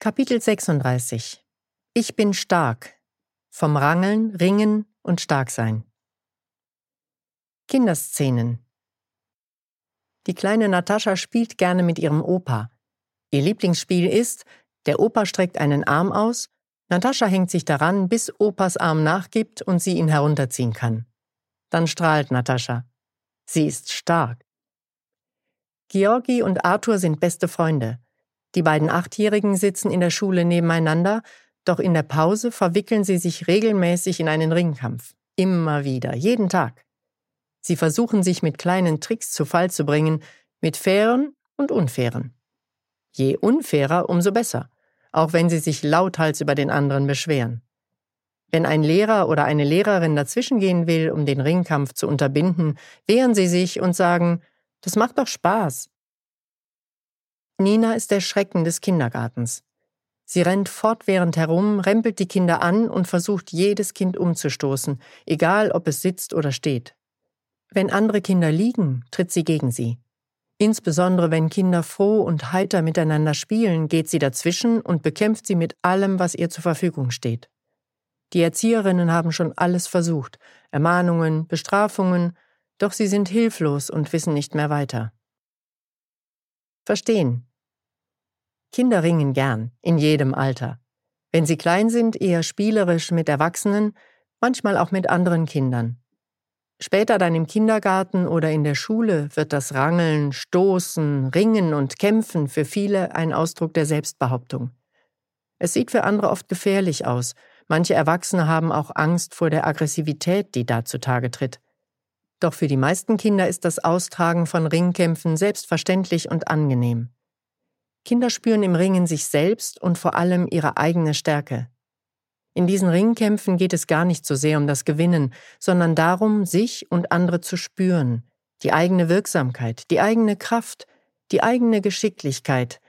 Kapitel 36 Ich bin stark. Vom Rangeln, Ringen und Starksein. Kinderszenen. Die kleine Natascha spielt gerne mit ihrem Opa. Ihr Lieblingsspiel ist, der Opa streckt einen Arm aus, Natascha hängt sich daran, bis Opas Arm nachgibt und sie ihn herunterziehen kann. Dann strahlt Natascha. Sie ist stark. Georgi und Arthur sind beste Freunde. Die beiden Achtjährigen sitzen in der Schule nebeneinander, doch in der Pause verwickeln sie sich regelmäßig in einen Ringkampf. Immer wieder, jeden Tag. Sie versuchen sich mit kleinen Tricks zu Fall zu bringen, mit fairen und unfairen. Je unfairer, umso besser, auch wenn sie sich lauthals über den anderen beschweren. Wenn ein Lehrer oder eine Lehrerin dazwischengehen will, um den Ringkampf zu unterbinden, wehren sie sich und sagen, das macht doch Spaß. Nina ist der Schrecken des Kindergartens. Sie rennt fortwährend herum, rempelt die Kinder an und versucht, jedes Kind umzustoßen, egal ob es sitzt oder steht. Wenn andere Kinder liegen, tritt sie gegen sie. Insbesondere wenn Kinder froh und heiter miteinander spielen, geht sie dazwischen und bekämpft sie mit allem, was ihr zur Verfügung steht. Die Erzieherinnen haben schon alles versucht, Ermahnungen, Bestrafungen, doch sie sind hilflos und wissen nicht mehr weiter. Verstehen. Kinder ringen gern, in jedem Alter. Wenn sie klein sind, eher spielerisch mit Erwachsenen, manchmal auch mit anderen Kindern. Später dann im Kindergarten oder in der Schule wird das Rangeln, Stoßen, Ringen und Kämpfen für viele ein Ausdruck der Selbstbehauptung. Es sieht für andere oft gefährlich aus. Manche Erwachsene haben auch Angst vor der Aggressivität, die da zutage tritt. Doch für die meisten Kinder ist das Austragen von Ringkämpfen selbstverständlich und angenehm. Kinder spüren im Ringen sich selbst und vor allem ihre eigene Stärke. In diesen Ringkämpfen geht es gar nicht so sehr um das Gewinnen, sondern darum, sich und andere zu spüren, die eigene Wirksamkeit, die eigene Kraft, die eigene Geschicklichkeit,